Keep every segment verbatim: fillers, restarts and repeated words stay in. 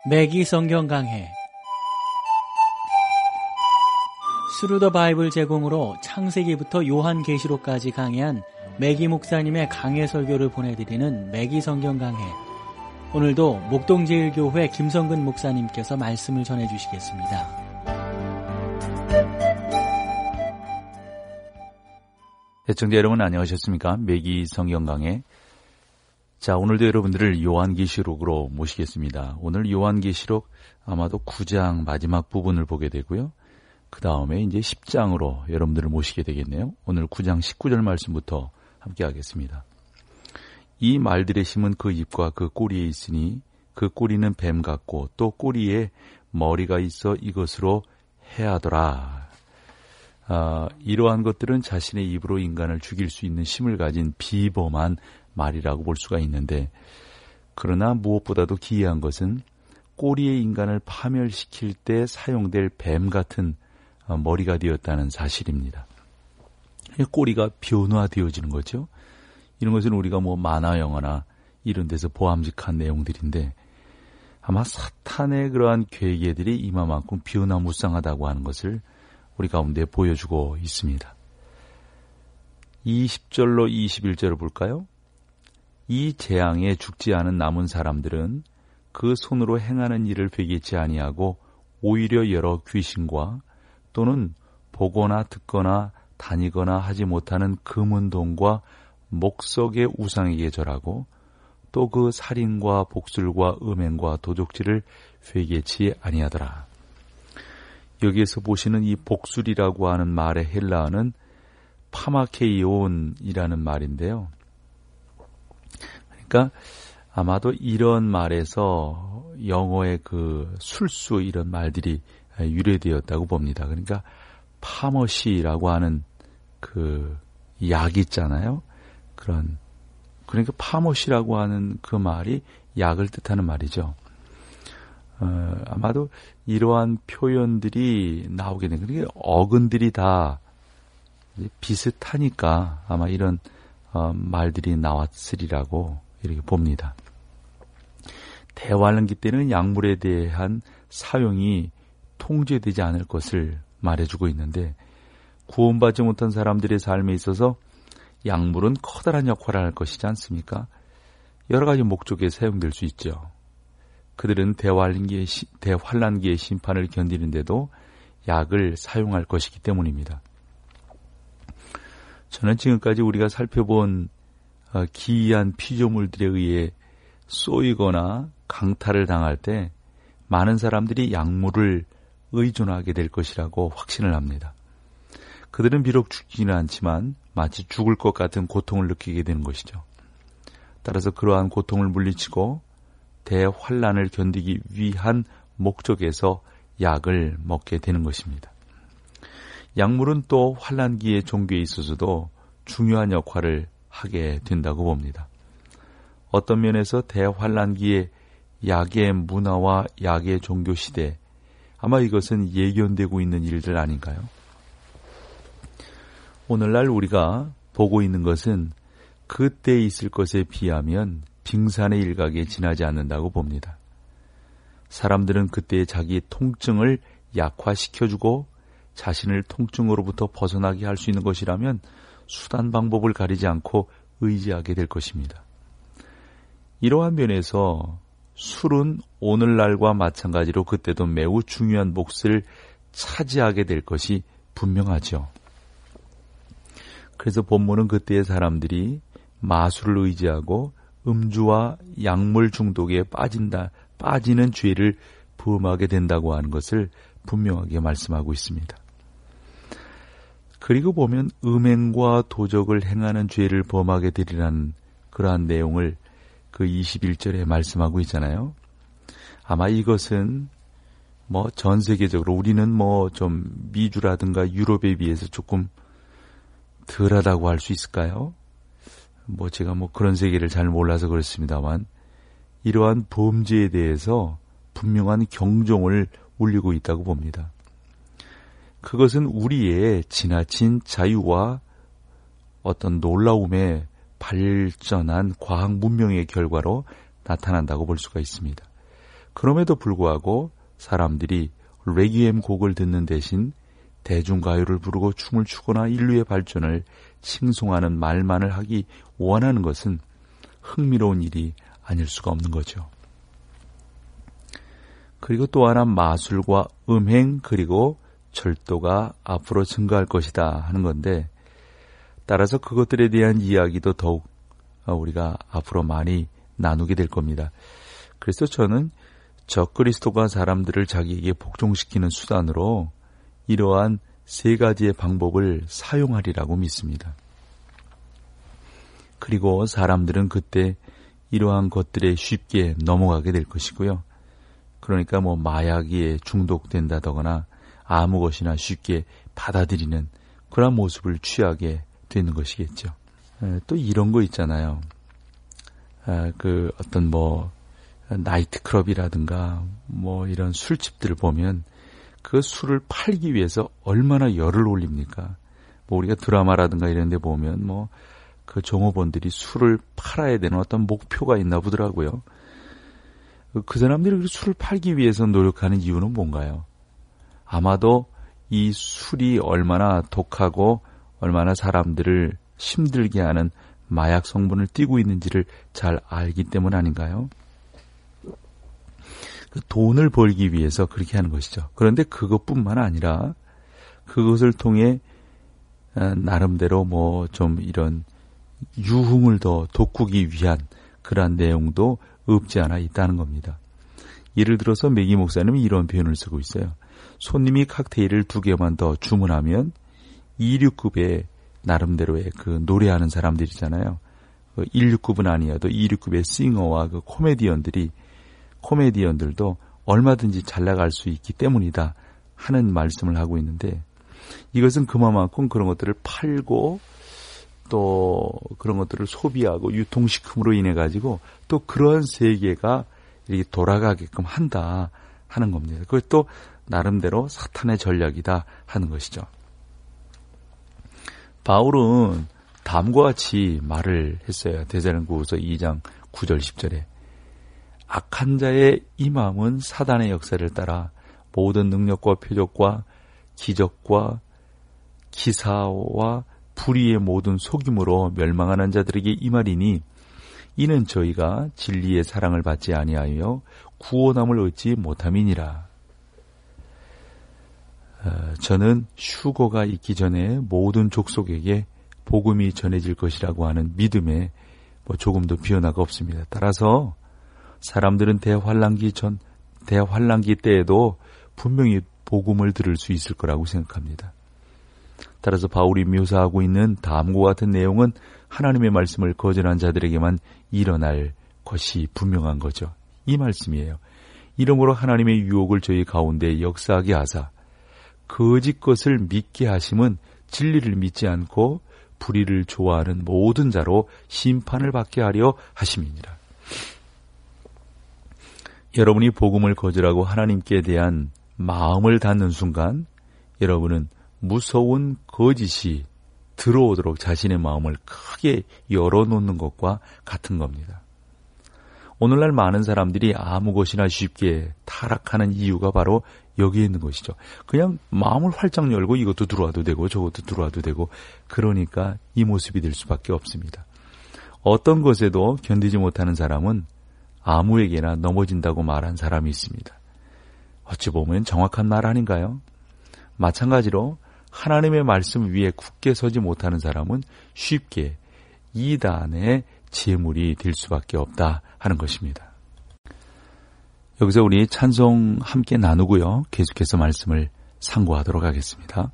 매기 성경 강해 스루 더 바이블 제공으로 창세기부터 요한계시록까지 강해한 매기 목사님의 강해 설교를 보내드리는 매기 성경 강해. 오늘도 목동제일교회 김성근 목사님께서 말씀을 전해주시겠습니다. 애청자 여러분 안녕하셨습니까? 매기 성경 강해. 자, 오늘도 여러분들을 요한계시록으로 모시겠습니다. 오늘 요한계시록 아마도 구 장 마지막 부분을 보게 되고요. 그 다음에 이제 십 장으로 여러분들을 모시게 되겠네요. 오늘 구 장 십구 절 말씀부터 함께 하겠습니다. 이 말들의 힘은 그 입과 그 꼬리에 있으니 그 꼬리는 뱀 같고 또 꼬리에 머리가 있어 이것으로 해하더라. 아, 이러한 것들은 자신의 입으로 인간을 죽일 수 있는 힘을 가진 비범한 말이라고 볼 수가 있는데, 그러나 무엇보다도 기이한 것은 꼬리의 인간을 파멸시킬 때 사용될 뱀 같은 머리가 되었다는 사실입니다. 꼬리가 변화되어지는 거죠. 이런 것은 우리가 뭐 만화 영화나 이런 데서 보암직한 내용들인데, 아마 사탄의 그러한 괴계들이 이마만큼 변화무쌍하다고 하는 것을 우리 가운데 보여주고 있습니다. 이십 절로 이십일 절을 볼까요? 이 재앙에 죽지 않은 남은 사람들은 그 손으로 행하는 일을 회개치 아니하고 오히려 여러 귀신과 또는 보거나 듣거나 다니거나 하지 못하는 금은동과 목석의 우상에게 절하고 또 그 살인과 복술과 음행과 도적질을 회개치 아니하더라. 여기에서 보시는 이 복술이라고 하는 말의 헬라어는 파마케이온이라는 말인데요. 그러니까 아마도 이런 말에서 영어의 그 술수 이런 말들이 유래되었다고 봅니다. 그러니까 파머시라고 하는 그 약 있잖아요. 그런 그러니까 파머시라고 하는 그 말이 약을 뜻하는 말이죠. 어, 아마도 이러한 표현들이 나오게 된 그러니까 어근들이 다 비슷하니까 아마 이런 어, 말들이 나왔으리라고 이렇게 봅니다. 대환란기 때는 약물에 대한 사용이 통제되지 않을 것을 말해주고 있는데, 구원받지 못한 사람들의 삶에 있어서 약물은 커다란 역할을 할 것이지 않습니까? 여러 가지 목적에 사용될 수 있죠. 그들은 대환란기의, 대환란기의 심판을 견디는데도 약을 사용할 것이기 때문입니다. 저는 지금까지 우리가 살펴본 기이한 피조물들에 의해 쏘이거나 강탈을 당할 때 많은 사람들이 약물을 의존하게 될 것이라고 확신을 합니다. 그들은 비록 죽지는 않지만 마치 죽을 것 같은 고통을 느끼게 되는 것이죠. 따라서 그러한 고통을 물리치고 대환란을 견디기 위한 목적에서 약을 먹게 되는 것입니다. 약물은 또 환란기의 종교에 있어서도 중요한 역할을 하게 된다고 봅니다. 어떤 면에서 대환란기의 약의 문화와 약의 종교 시대, 아마 이것은 예견되고 있는 일들 아닌가요? 오늘날 우리가 보고 있는 것은 그때 있을 것에 비하면 빙산의 일각에 지나지 않는다고 봅니다. 사람들은 그때의 자기 통증을 약화시켜주고 자신을 통증으로부터 벗어나게 할 수 있는 것이라면 수단 방법을 가리지 않고 의지하게 될 것입니다. 이러한 면에서 술은 오늘날과 마찬가지로 그때도 매우 중요한 몫을 차지하게 될 것이 분명하죠. 그래서 본문은 그때의 사람들이 마술을 의지하고 음주와 약물 중독에 빠진다, 빠지는 죄를 범하게 된다고 하는 것을 분명하게 말씀하고 있습니다. 그리고 보면 음행과 도적을 행하는 죄를 범하게 되리라는 그러한 내용을 그 이십일 절에 말씀하고 있잖아요. 아마 이것은 뭐 전 세계적으로 우리는 뭐 좀 미주라든가 유럽에 비해서 조금 덜하다고 할 수 있을까요? 뭐 제가 뭐 그런 세계를 잘 몰라서 그렇습니다만 이러한 범죄에 대해서 분명한 경종을 울리고 있다고 봅니다. 그것은 우리의 지나친 자유와 어떤 놀라움에 발전한 과학 문명의 결과로 나타난다고 볼 수가 있습니다. 그럼에도 불구하고 사람들이 레귀엠 곡을 듣는 대신 대중가요를 부르고 춤을 추거나 인류의 발전을 칭송하는 말만을 하기 원하는 것은 흥미로운 일이 아닐 수가 없는 거죠. 그리고 또 하나 마술과 음행 그리고 절도가 앞으로 증가할 것이다 하는 건데, 따라서 그것들에 대한 이야기도 더욱 우리가 앞으로 많이 나누게 될 겁니다. 그래서 저는 적그리스도가 사람들을 자기에게 복종시키는 수단으로 이러한 세 가지의 방법을 사용하리라고 믿습니다. 그리고 사람들은 그때 이러한 것들에 쉽게 넘어가게 될 것이고요. 그러니까 뭐 마약에 중독된다거나 아무 것이나 쉽게 받아들이는 그런 모습을 취하게 되는 것이겠죠. 또 이런 거 있잖아요. 그 어떤 뭐 나이트클럽이라든가 뭐 이런 술집들을 보면 그 술을 팔기 위해서 얼마나 열을 올립니까? 뭐 우리가 드라마라든가 이런 데 보면 뭐 그 종업원들이 술을 팔아야 되는 어떤 목표가 있나 보더라고요. 그 사람들이 술을 팔기 위해서 노력하는 이유는 뭔가요? 아마도 이 술이 얼마나 독하고 얼마나 사람들을 힘들게 하는 마약 성분을 띠고 있는지를 잘 알기 때문 아닌가요? 그 돈을 벌기 위해서 그렇게 하는 것이죠. 그런데 그것뿐만 아니라 그것을 통해 나름대로 뭐 좀 이런 유흥을 더 돋구기 위한 그러한 내용도 없지 않아 있다는 겁니다. 예를 들어서 매기 목사님은 이런 표현을 쓰고 있어요. 손님이 칵테일을 두 개만 더 주문하면 이류급의 나름대로의 그 노래하는 사람들이잖아요. 그 일류급은 아니어도 이류급의 싱어와 그 코미디언들이 코미디언들도 얼마든지 잘 나갈 수 있기 때문이다 하는 말씀을 하고 있는데, 이것은 그만큼 그런 것들을 팔고 또 그런 것들을 소비하고 유통시킴으로 인해 가지고 또 그러한 세계가 이렇게 돌아가게끔 한다 하는 겁니다. 그것도 나름대로 사탄의 전략이다 하는 것이죠. 바울은 다음과 같이 말을 했어요. 데살로니가후서 이 장 구 절 십 절에 악한 자의 이 마음은 사단의 역사를 따라 모든 능력과 표적과 기적과 기사와 불의의 모든 속임으로 멸망하는 자들에게 임하리니 이는 저희가 진리의 사랑을 받지 아니하여 구원함을 얻지 못함이니라. 어, 저는 휴거가 있기 전에 모든 족속에게 복음이 전해질 것이라고 하는 믿음에 뭐 조금도 비언화가 없습니다. 따라서 사람들은 대환란기 전, 대환란기 때에도 분명히 복음을 들을 수 있을 거라고 생각합니다. 따라서 바울이 묘사하고 있는 다음과 같은 내용은 하나님의 말씀을 거절한 자들에게만 일어날 것이 분명한 거죠. 이 말씀이에요. 이러므로 하나님의 유혹을 저희 가운데 역사하게 하사 거짓 것을 믿게 하심은 진리를 믿지 않고 불의를 좋아하는 모든 자로 심판을 받게 하려 하심이니라. 여러분이 복음을 거절하고 하나님께 대한 마음을 닫는 순간 여러분은 무서운 거짓이 들어오도록 자신의 마음을 크게 열어놓는 것과 같은 겁니다. 오늘날 많은 사람들이 아무 것이나 쉽게 타락하는 이유가 바로 여기에 있는 것이죠. 그냥 마음을 활짝 열고 이것도 들어와도 되고 저것도 들어와도 되고 그러니까 이 모습이 될 수밖에 없습니다. 어떤 것에도 견디지 못하는 사람은 아무에게나 넘어진다고 말한 사람이 있습니다. 어찌 보면 정확한 말 아닌가요? 마찬가지로 하나님의 말씀 위에 굳게 서지 못하는 사람은 쉽게 이단의 제물이 될 수밖에 없다 하는 것입니다. 여기서 우리 찬송 함께 나누고요. 계속해서 말씀을 상고하도록 하겠습니다.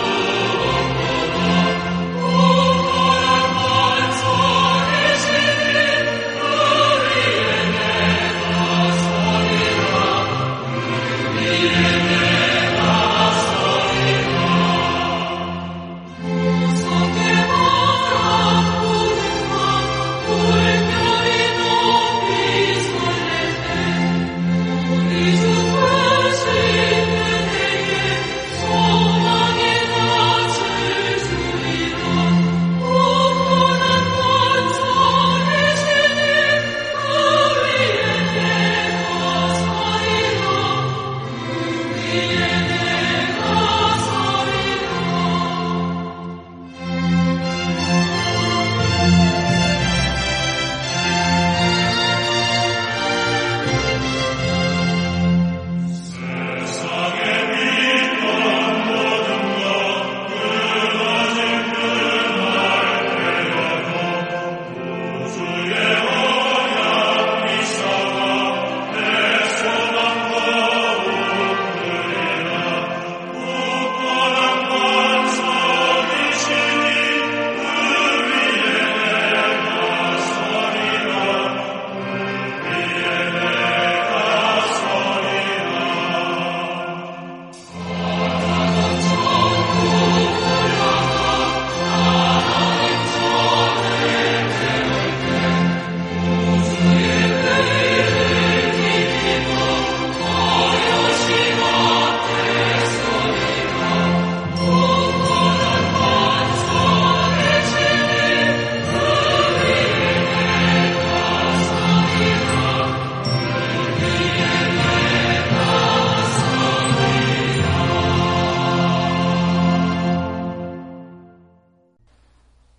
Oh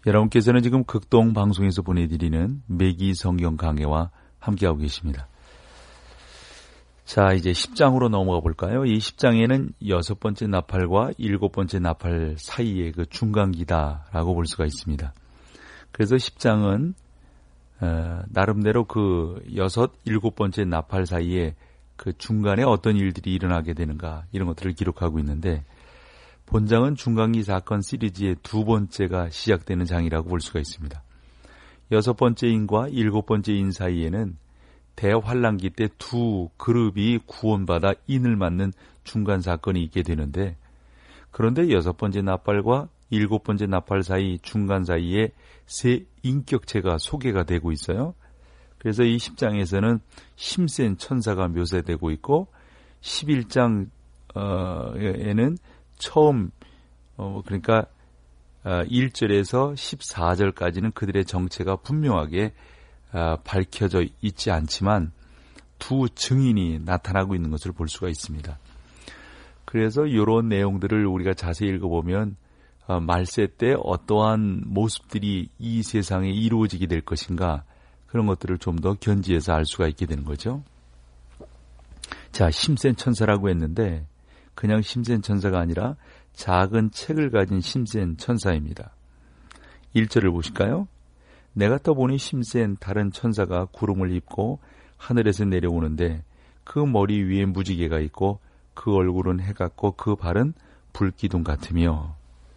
여러분께서는 지금 극동 방송에서 보내드리는 매기 성경 강해와 함께하고 계십니다. 자, 이제 십 장으로 넘어가 볼까요? 이 십 장에는 여섯 번째 나팔과 일곱 번째 나팔 사이의 그 중간기다라고 볼 수가 있습니다. 그래서 십 장은 어, 나름대로 그 여섯, 일곱 번째 나팔 사이에 그 중간에 어떤 일들이 일어나게 되는가 이런 것들을 기록하고 있는데, 본장은 중간기 사건 시리즈의 두 번째가 시작되는 장이라고 볼 수가 있습니다. 여섯 번째 인과 일곱 번째 인 사이에는 대환란기 때 두 그룹이 구원받아 인을 맞는 중간 사건이 있게 되는데, 그런데 여섯 번째 나팔과 일곱 번째 나팔 사이 중간 사이에 세 인격체가 소개가 되고 있어요. 그래서 이 십 장에서는 힘센 천사가 묘사되고 있고, 십일 장에는 처음 어 그러니까 일 절에서 십사 절까지는 그들의 정체가 분명하게 밝혀져 있지 않지만 두 증인이 나타나고 있는 것을 볼 수가 있습니다. 그래서 이런 내용들을 우리가 자세히 읽어보면 말세 때 어떠한 모습들이 이 세상에 이루어지게 될 것인가, 그런 것들을 좀 더 견지해서 알 수가 있게 되는 거죠. 자, 힘센 천사라고 했는데 그냥 힘센 천사가 아니라 작은 책을 가진 힘센 천사입니다. 일 절을 보실까요? 내가 떠보니 힘센 다른 천사가 구름을 입고 하늘에서 내려오는데 그 머리 위에 무지개가 있고 그 얼굴은 해 같고 그 발은 불기둥 같으며.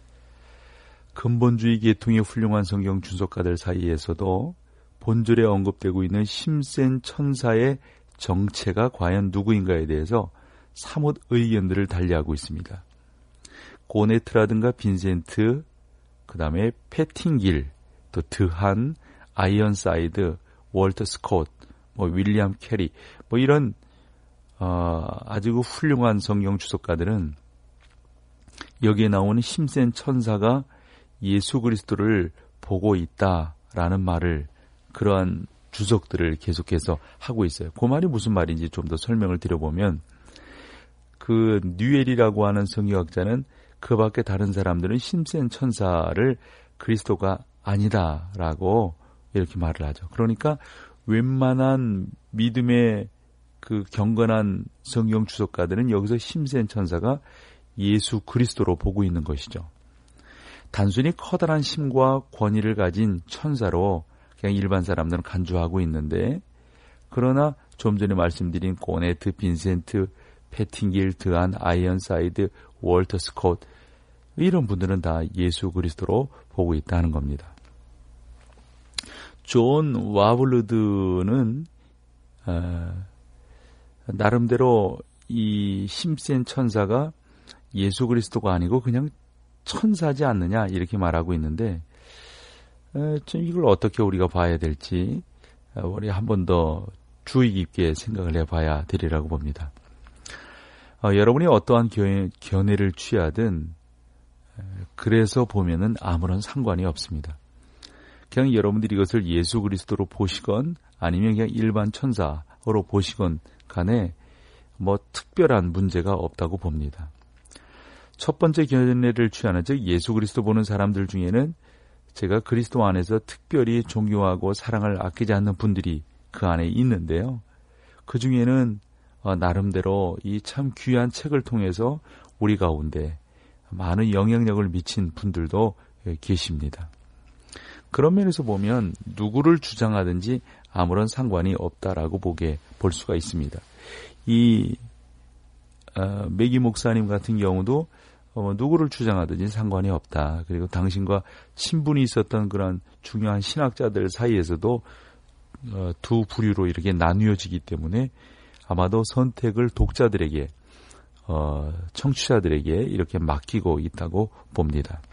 근본주의 계통의 훌륭한 성경 준석가들 사이에서도 본절에 언급되고 있는 힘센 천사의 정체가 과연 누구인가에 대해서 사뭇 의견들을 달리하고 있습니다. 고네트라든가 빈센트, 그 다음에 패팅길, 또 드한, 아이언사이드, 월터 스콧, 뭐 윌리엄 캐리, 뭐 이런 어, 아주 훌륭한 성경 주석가들은 여기에 나오는 힘센 천사가 예수 그리스도를 보고 있다라는 말을, 그러한 주석들을 계속해서 하고 있어요. 그 말이 무슨 말인지 좀 더 설명을 드려보면, 그 뉴엘이라고 하는 성경학자는 그 밖에 다른 사람들은 힘센 천사를 그리스도가 아니다라고 이렇게 말을 하죠. 그러니까 웬만한 믿음의 그 경건한 성경 주석가들은 여기서 힘센 천사가 예수 그리스도로 보고 있는 것이죠. 단순히 커다란 힘과 권위를 가진 천사로 그냥 일반 사람들은 간주하고 있는데, 그러나 좀 전에 말씀드린 고네트, 빈센트, 패팅길, 드한, 아이언사이드, 월터 스콧, 이런 분들은 다 예수 그리스도로 보고 있다는 겁니다. 존 와블르드는 어, 나름대로 이 힘센 천사가 예수 그리스도가 아니고 그냥 천사지 않느냐 이렇게 말하고 있는데, 어, 좀 이걸 어떻게 우리가 봐야 될지 어, 우리 한 번 더 주의 깊게 생각을 해봐야 되리라고 봅니다. 어, 여러분이 어떠한 견해, 견해를 취하든 그래서 보면은 아무런 상관이 없습니다. 그냥 여러분들이 이것을 예수 그리스도로 보시건 아니면 그냥 일반 천사로 보시건 간에 뭐 특별한 문제가 없다고 봅니다. 첫 번째 견해를 취하는, 즉 예수 그리스도 보는 사람들 중에는 제가 그리스도 안에서 특별히 존경하고 사랑을 아끼지 않는 분들이 그 안에 있는데요. 그 중에는 어, 나름대로 이 참 귀한 책을 통해서 우리 가운데 많은 영향력을 미친 분들도 계십니다. 그런 면에서 보면 누구를 주장하든지 아무런 상관이 없다라고 보게 볼 수가 있습니다. 이 어, 매기 목사님 같은 경우도 어, 누구를 주장하든지 상관이 없다. 그리고 당신과 친분이 있었던 그런 중요한 신학자들 사이에서도 어, 두 부류로 이렇게 나뉘어지기 때문에 아마도 선택을 독자들에게, 어, 청취자들에게 이렇게 맡기고 있다고 봅니다.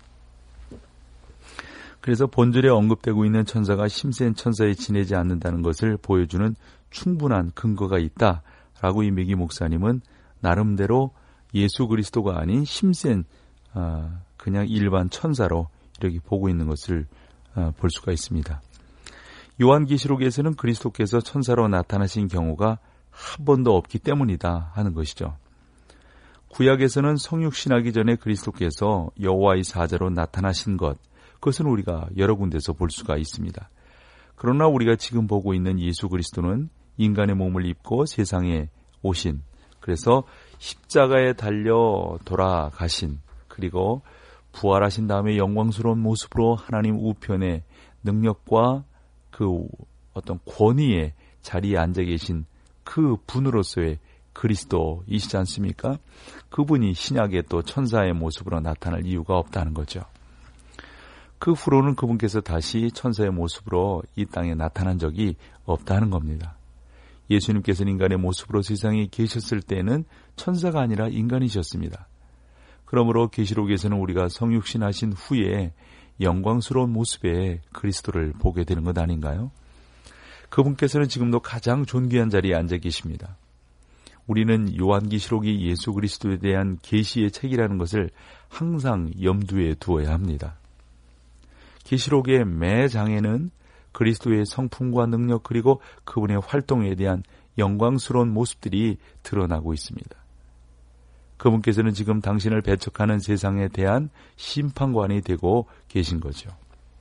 그래서 본절에 언급되고 있는 천사가 힘센 천사에 지내지 않는다는 것을 보여주는 충분한 근거가 있다라고 이 매기 목사님은 나름대로 예수 그리스도가 아닌 힘센 어, 그냥 일반 천사로 이렇게 보고 있는 것을 어, 볼 수가 있습니다. 요한계시록에서는 그리스도께서 천사로 나타나신 경우가 한 번도 없기 때문이다 하는 것이죠. 구약에서는 성육신하기 전에 그리스도께서 여호와의 사자로 나타나신 것, 그것은 우리가 여러 군데서 볼 수가 있습니다. 그러나 우리가 지금 보고 있는 예수 그리스도는 인간의 몸을 입고 세상에 오신, 그래서 십자가에 달려 돌아가신, 그리고 부활하신 다음에 영광스러운 모습으로 하나님 우편의 능력과 그 어떤 권위의 자리에 앉아 계신 그 분으로서의 그리스도이시지 않습니까? 그분이 신약에 또 천사의 모습으로 나타날 이유가 없다는 거죠. 그 후로는 그분께서 다시 천사의 모습으로 이 땅에 나타난 적이 없다는 겁니다. 예수님께서는 인간의 모습으로 세상에 계셨을 때는 천사가 아니라 인간이셨습니다. 그러므로 계시록에서는 우리가 성육신하신 후에 영광스러운 모습의 그리스도를 보게 되는 것 아닌가요? 그분께서는 지금도 가장 존귀한 자리에 앉아 계십니다. 우리는 요한계시록이 예수 그리스도에 대한 계시의 책이라는 것을 항상 염두에 두어야 합니다. 계시록의 매 장에는 그리스도의 성품과 능력 그리고 그분의 활동에 대한 영광스러운 모습들이 드러나고 있습니다. 그분께서는 지금 당신을 배척하는 세상에 대한 심판관이 되고 계신 거죠.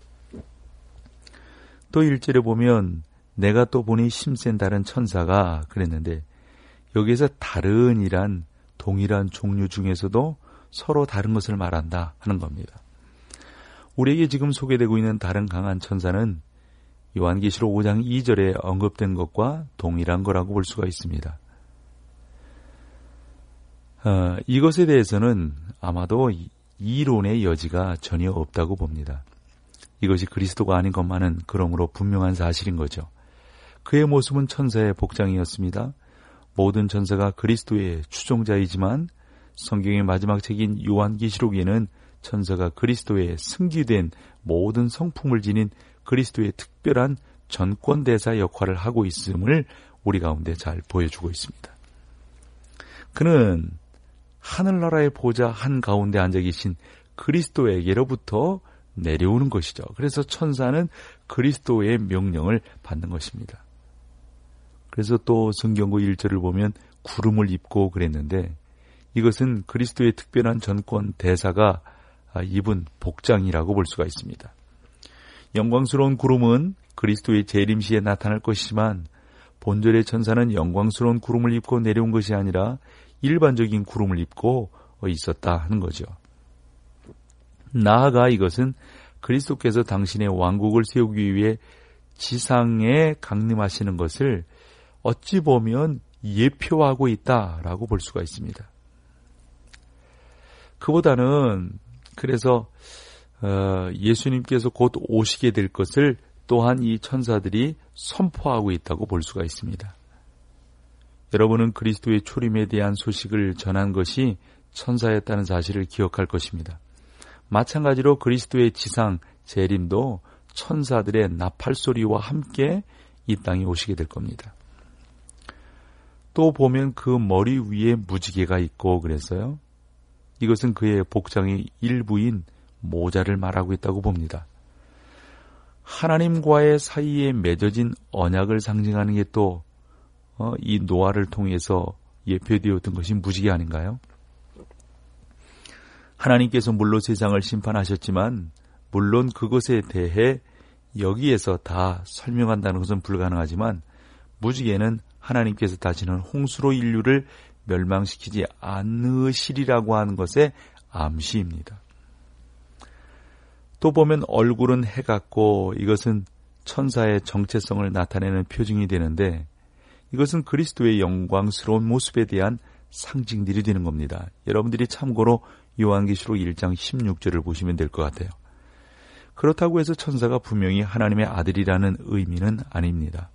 또 일 절에 보면 내가 또 보니 힘센 다른 천사가 그랬는데, 여기에서 다른이란 동일한 종류 중에서도 서로 다른 것을 말한다 하는 겁니다. 우리에게 지금 소개되고 있는 다른 강한 천사는 요한계시록 오 장 이 절에 언급된 것과 동일한 거라고 볼 수가 있습니다. 어, 이것에 대해서는 아마도 이론의 여지가 전혀 없다고 봅니다. 이것이 그리스도가 아닌 것만은 그러므로 분명한 사실인 거죠. 그의 모습은 천사의 복장이었습니다. 모든 천사가 그리스도의 추종자이지만 성경의 마지막 책인 요한계시록에는 천사가 그리스도의 승기된 모든 성품을 지닌 그리스도의 특별한 전권대사 역할을 하고 있음을 우리 가운데 잘 보여주고 있습니다. 그는 하늘나라의 보좌 한가운데 앉아 계신 그리스도에게로부터 내려오는 것이죠. 그래서 천사는 그리스도의 명령을 받는 것입니다. 그래서 또 성경구 일 절을 보면 구름을 입고 그랬는데, 이것은 그리스도의 특별한 전권 대사가 입은 복장이라고 볼 수가 있습니다. 영광스러운 구름은 그리스도의 재림 시에 나타날 것이지만 본절의 천사는 영광스러운 구름을 입고 내려온 것이 아니라 일반적인 구름을 입고 있었다 하는 거죠. 나아가 이것은 그리스도께서 당신의 왕국을 세우기 위해 지상에 강림하시는 것을 어찌 보면 예표하고 있다라고 볼 수가 있습니다. 그보다는 그래서 어, 예수님께서 곧 오시게 될 것을 또한 이 천사들이 선포하고 있다고 볼 수가 있습니다. 여러분은 그리스도의 초림에 대한 소식을 전한 것이 천사였다는 사실을 기억할 것입니다. 마찬가지로 그리스도의 지상 재림도 천사들의 나팔소리와 함께 이 땅에 오시게 될 겁니다. 또 보면 그 머리 위에 무지개가 있고 그래서요. 이것은 그의 복장의 일부인 모자를 말하고 있다고 봅니다. 하나님과의 사이에 맺어진 언약을 상징하는 게 또 이 노아를 통해서 예표되었던 것이 무지개 아닌가요? 하나님께서 물론 세상을 심판하셨지만 물론 그것에 대해 여기에서 다 설명한다는 것은 불가능하지만 무지개는 하나님께서 다시는 홍수로 인류를 멸망시키지 않으시리라고 하는 것의 암시입니다. 또 보면 얼굴은 해 같고 이것은 천사의 정체성을 나타내는 표징이 되는데 이것은 그리스도의 영광스러운 모습에 대한 상징들이 되는 겁니다. 여러분들이 참고로 요한계시록 일 장 십육 절을 보시면 될 것 같아요. 그렇다고 해서 천사가 분명히 하나님의 아들이라는 의미는 아닙니다.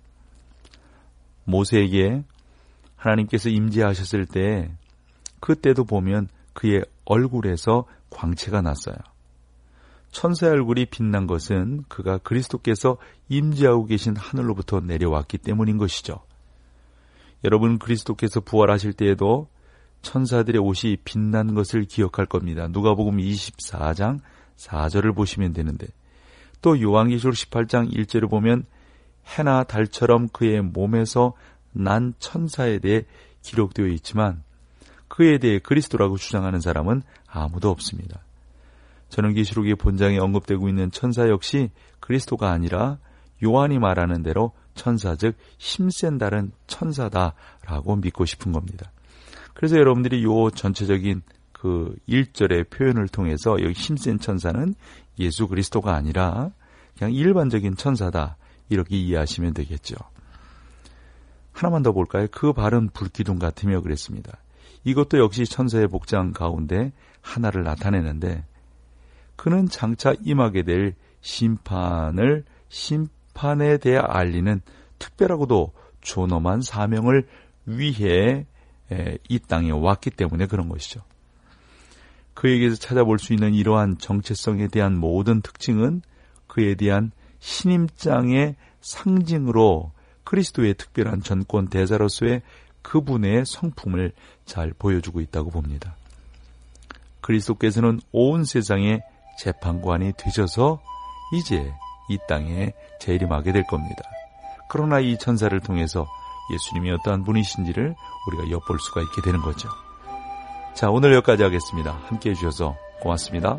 모세에게 하나님께서 임재하셨을 때 그때도 보면 그의 얼굴에서 광채가 났어요. 천사의 얼굴이 빛난 것은 그가 그리스도께서 임재하고 계신 하늘로부터 내려왔기 때문인 것이죠. 여러분 그리스도께서 부활하실 때에도 천사들의 옷이 빛난 것을 기억할 겁니다. 누가복음 이십사 장 사 절을 보시면 되는데 또 요한계시록 십팔 장 일 절을 보면 해나 달처럼 그의 몸에서 난 천사에 대해 기록되어 있지만 그에 대해 그리스도라고 주장하는 사람은 아무도 없습니다. 전원계시록의 본장에 언급되고 있는 천사 역시 그리스도가 아니라 요한이 말하는 대로 천사, 즉 힘센 다른 천사다라고 믿고 싶은 겁니다. 그래서 여러분들이 요 전체적인 그 일 절의 표현을 통해서 여기 힘센 천사는 예수 그리스도가 아니라 그냥 일반적인 천사다, 이렇게 이해하시면 되겠죠. 하나만 더 볼까요? 그 발은 불기둥 같으며 그랬습니다. 이것도 역시 천사의 복장 가운데 하나를 나타내는데, 그는 장차 임하게 될 심판을 심판에 대해 알리는 특별하고도 존엄한 사명을 위해 이 땅에 왔기 때문에 그런 것이죠. 그에게서 찾아볼 수 있는 이러한 정체성에 대한 모든 특징은 그에 대한 신임장의 상징으로 그리스도의 특별한 전권 대사로서의 그분의 성품을 잘 보여주고 있다고 봅니다. 그리스도께서는 온 세상의 재판관이 되셔서 이제 이 땅에 재림하게 될 겁니다. 그러나 이 천사를 통해서 예수님이 어떠한 분이신지를 우리가 엿볼 수가 있게 되는 거죠. 자, 오늘 여기까지 하겠습니다. 함께해 주셔서 고맙습니다.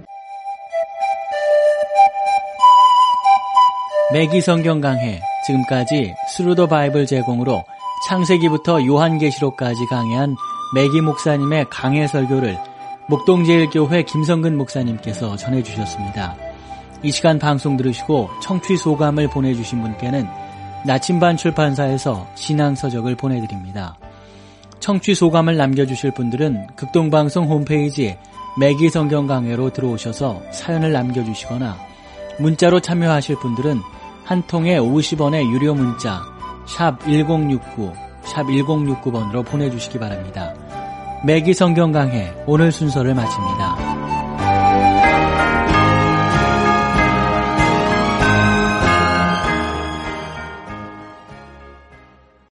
매기 성경 강해, 지금까지 스루 더 바이블 제공으로 창세기부터 요한계시록까지 강해한 매기 목사님의 강해 설교를 목동제일교회 김성근 목사님께서 전해주셨습니다. 이 시간 방송 들으시고 청취 소감을 보내주신 분께는 나침반 출판사에서 신앙서적을 보내드립니다. 청취 소감을 남겨주실 분들은 극동방송 홈페이지 매기 성경 강해로 들어오셔서 사연을 남겨주시거나, 문자로 참여하실 분들은 한 통에 오십 원의 유료 문자 샵 일공육구, 샵 일공육구 번으로 보내주시기 바랍니다. 매기 성경 강해 오늘 순서를 마칩니다.